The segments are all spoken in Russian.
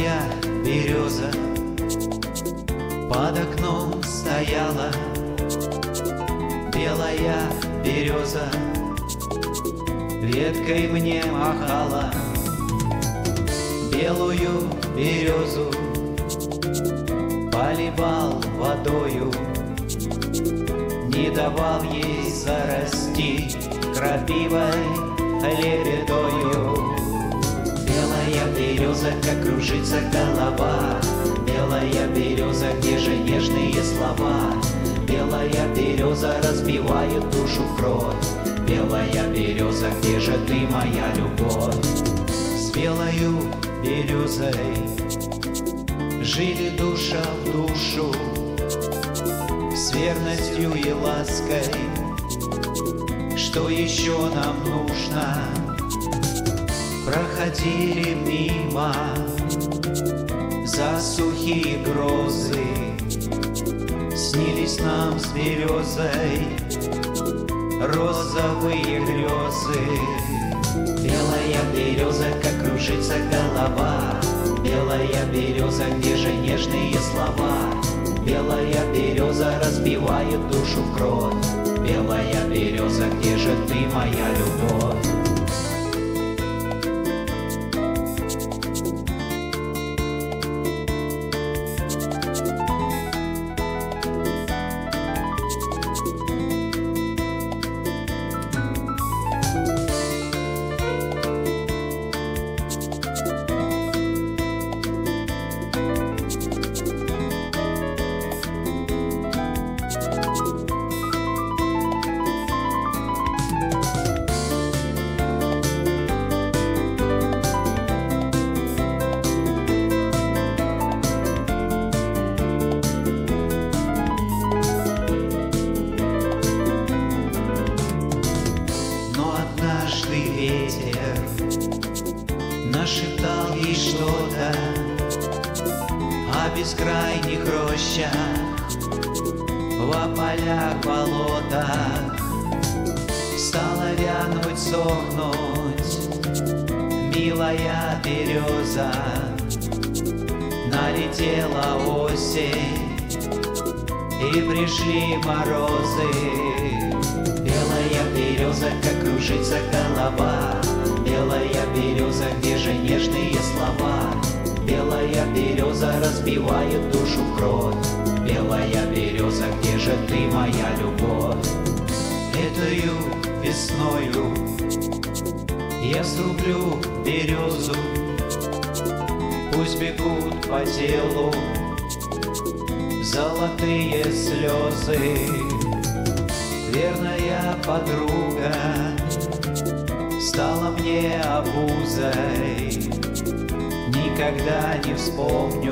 Белая береза под окном стояла, белая береза веткой мне махала. Белую березу поливал водою, не давал ей зарасти крапивой лебедою. Белая береза, как кружится голова, белая береза, где же нежные слова? Белая береза разбивает душу кровь, белая береза, где же ты, моя любовь? С белою березой жили душа в душу, с верностью и лаской. Что еще нам нужно? Проходили мимо засухи и грозы, снились нам с березой розовые грезы. Белая береза, как кружится голова, белая береза, где же нежные слова? Белая береза разбивает душу в кровь, белая береза, где же ты, моя любовь? Ветер нашептал ей что-то о бескрайних рощах, во полях, болотах. Стала вянуть, сохнуть милая береза, налетела осень и пришли морозы. Белая береза, как кружится голова, белая береза, где же нежные слова? Белая береза разбивает душу в кровь, белая береза, где же ты, моя любовь? Этою весною я срублю березу, пусть бегут по телу золотые слезы. Верная подруга стала мне обузой, никогда не вспомню,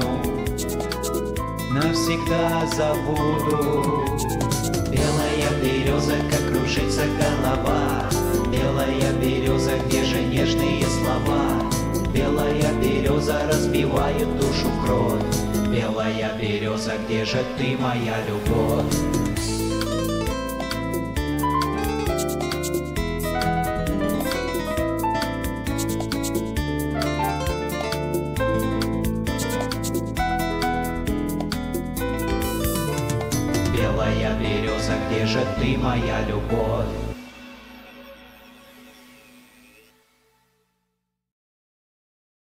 навсегда забуду. Белая береза, как кружится голова, белая береза, где же нежные слова? Белая береза разбивает душу в кровь, белая береза, где же ты, моя любовь? Белая береза, где же ты, моя любовь?